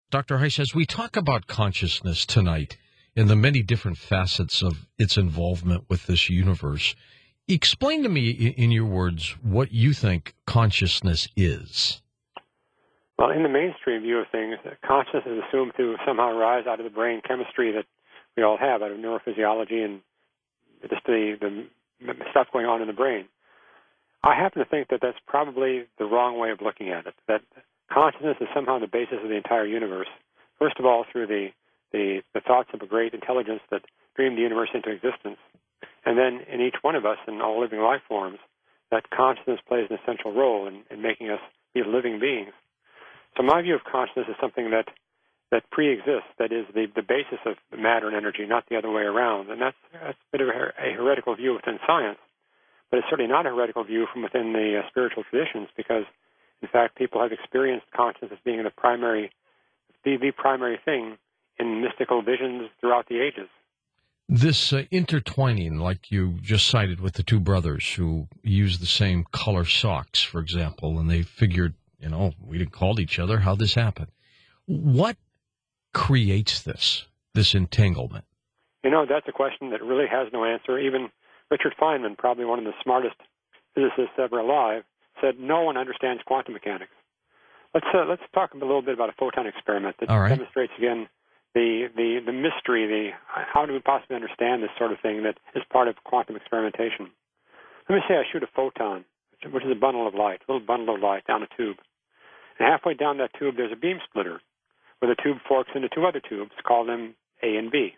Dr. Heiss, as we talk about consciousness tonight and the many different facets of its involvement with this universe, explain to me, in your words, what you think consciousness is. Well, in the mainstream view of things, consciousness is assumed to somehow arise out of the brain chemistry that we all have, out of neurophysiology and just the stuff going on in the brain. I happen to think that that's probably the wrong way of looking at it, that consciousness is somehow the basis of the entire universe. First of all, through the thoughts of a great intelligence that dreamed the universe into existence. And then in each one of us, in all living life forms, that consciousness plays an essential role in making us be living beings. So my view of consciousness is something that pre-exists, that is the basis of matter and energy, not the other way around. And that's a bit of a heretical view within science, but it's certainly not a heretical view from within the spiritual traditions, because, in fact, people have experienced consciousness as being the primary thing in mystical visions throughout the ages. This intertwining, like you just cited with the two brothers who used the same color socks, for example, and they figured, we didn't call each other, how'd this happen? What creates this entanglement? That's a question that really has no answer. Even Richard Feynman, probably one of the smartest physicists ever alive, said no one understands quantum mechanics. Let's talk a little bit about a photon experiment that demonstrates again the mystery, how do we possibly understand this sort of thing that is part of quantum experimentation. Let me say I shoot a photon, which is a bundle of light, a little bundle of light down a tube. And halfway down that tube, there's a beam splitter where the tube forks into two other tubes, call them A and B.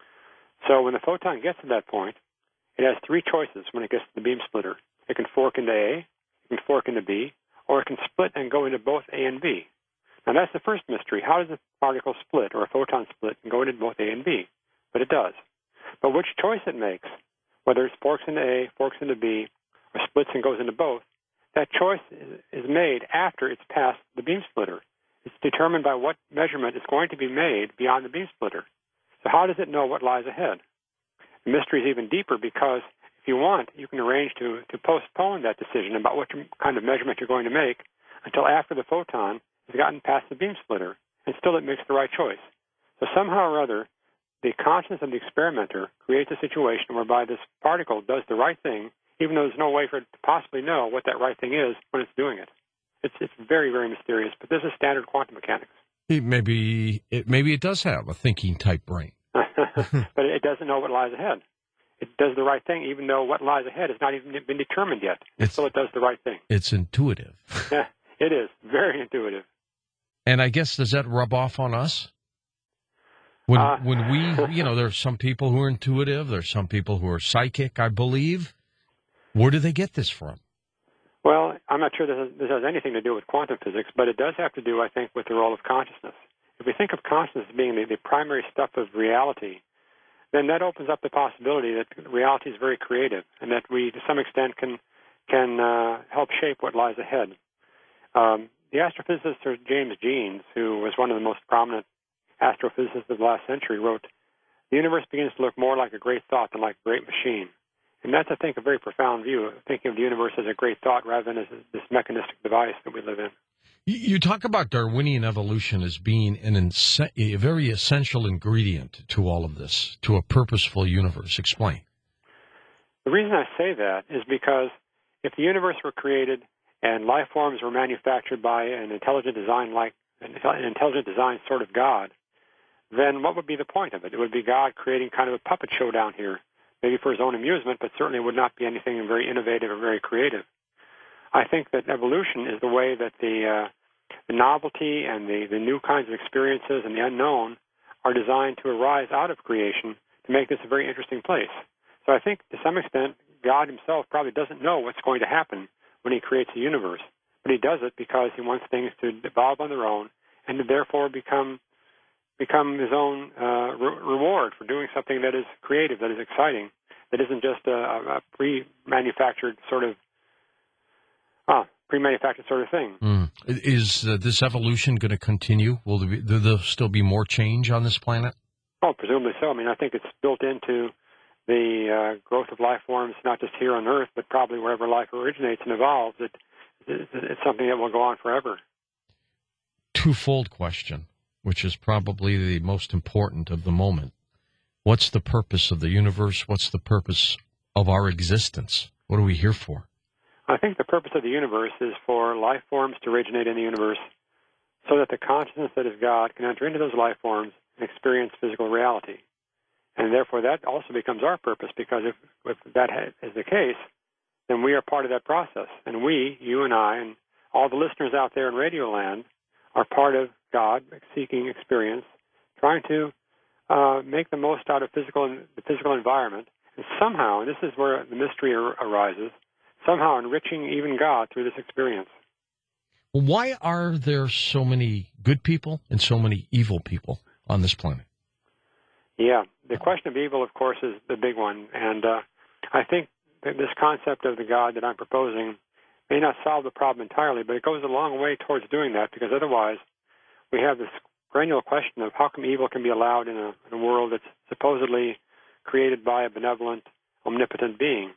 So when the photon gets to that point, it has three choices when it gets to the beam splitter. It can fork into A, it can fork into B, or it can split and go into both A and B. Now that's the first mystery. How does a particle split or a photon split and go into both A and B? But it does. But which choice it makes, whether it forks into A, forks into B, or splits and goes into both, that choice is made after it's passed the beam splitter. It's determined by what measurement is going to be made beyond the beam splitter. So how does it know what lies ahead? The mystery is even deeper because if you want, you can arrange to postpone that decision about what kind of measurement you're going to make until after the photon has gotten past the beam splitter, and still it makes the right choice. So somehow or other, the consciousness of the experimenter creates a situation whereby this particle does the right thing, even though there's no way for it to possibly know what that right thing is when it's doing it. It's very, very mysterious, but this is standard quantum mechanics. Maybe it does have a thinking type brain. But it doesn't know what lies ahead. It does the right thing, even though what lies ahead has not even been determined yet. Still, it does the right thing. It's intuitive. Yeah, it is. Very intuitive. And I guess, does that rub off on us? When we, there's some people who are intuitive, there's some people who are psychic, I believe. Where do they get this from? Well, I'm not sure this has anything to do with quantum physics, but it does have to do, I think, with the role of consciousness. If we think of consciousness as being the primary stuff of reality, then that opens up the possibility that reality is very creative and that we, to some extent, can help shape what lies ahead. The astrophysicist Sir James Jeans, who was one of the most prominent astrophysicists of the last century, wrote, "The universe begins to look more like a great thought than like a great machine." And that's, I think, a very profound view, thinking of the universe as a great thought rather than as this mechanistic device that we live in. You talk about Darwinian evolution as being a very essential ingredient to all of this, to a purposeful universe. Explain. The reason I say that is because if the universe were created and life forms were manufactured by an intelligent design sort of God, then what would be the point of it? It would be God creating kind of a puppet show down here, maybe for his own amusement, but certainly would not be anything very innovative or very creative. I think that evolution is the way that the novelty and the new kinds of experiences and the unknown are designed to arise out of creation to make this a very interesting place. So I think, to some extent, God himself probably doesn't know what's going to happen when he creates a universe, but he does it because he wants things to evolve on their own and to therefore become his own reward for doing something that is creative, that is exciting, that isn't just a pre-manufactured sort of thing. Is this evolution going to continue? Will there still be more change on this planet? Oh, presumably so. I mean, I think it's built into the growth of life forms, not just here on Earth, but probably wherever life originates and evolves. It's something that will go on forever. Twofold question. which is probably the most important of the moment. What's the purpose of the universe? What's the purpose of our existence? What are we here for? I think the purpose of the universe is for life forms to originate in the universe so that the consciousness that is God can enter into those life forms and experience physical reality. And therefore that also becomes our purpose, because if that is the case, then we are part of that process. And we, you and I, and all the listeners out there in Radio Land are part of God seeking experience, trying to make the most out of the physical environment, and somehow, and this is where the mystery arises, somehow enriching even God through this experience. Why are there so many good people and so many evil people on this planet? Yeah, the question of evil, of course, is the big one. And I think that this concept of the God that I'm proposing may not solve the problem entirely, but it goes a long way towards doing that, because otherwise we have this perennial question of how come evil can be allowed in a world that's supposedly created by a benevolent, omnipotent being.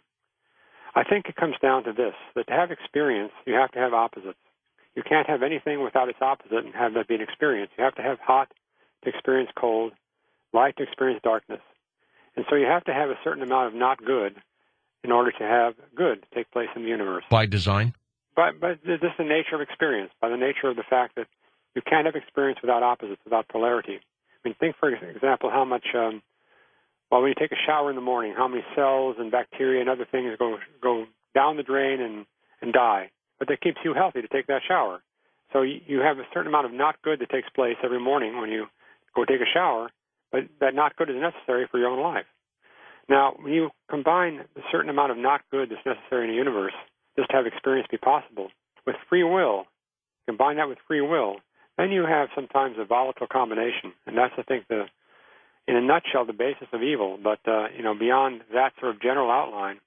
I think it comes down to this, that to have experience, you have to have opposites. You can't have anything without its opposite and have that be an experience. You have to have hot to experience cold, light to experience darkness. And so you have to have a certain amount of not good in order to have good take place in the universe. By design? But this is the nature of experience, by the nature of the fact that you can't have experience without opposites, without polarity. I mean, think, for example, how much, when you take a shower in the morning, how many cells and bacteria and other things go down the drain and die. But that keeps you healthy to take that shower. So you have a certain amount of not good that takes place every morning when you go take a shower, but that not good is necessary for your own life. Now, when you combine a certain amount of not good that's necessary in the universe, just to have experience be possible, with free will, combine that with free will, then you have sometimes a volatile combination. And that's, I think, in a nutshell, the basis of evil. But, beyond that sort of general outline,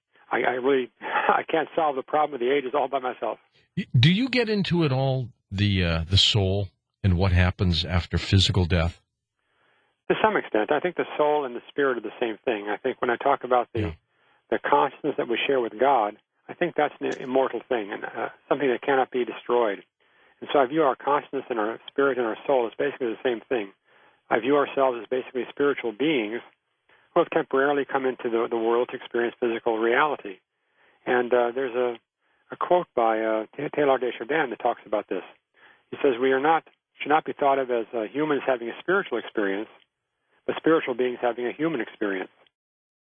I can't solve the problem of the ages all by myself. Do you get into it all, the soul and what happens after physical death? To some extent. I think the soul and the spirit are the same thing. I think when I talk about the consciousness that we share with God, I think that's an immortal thing and something that cannot be destroyed. And so I view our consciousness and our spirit and our soul as basically the same thing. I view ourselves as basically spiritual beings who have temporarily come into the world to experience physical reality. And there's a quote by Teilhard de Chardin that talks about this. He says, should not be thought of as humans having a spiritual experience, but spiritual beings having a human experience.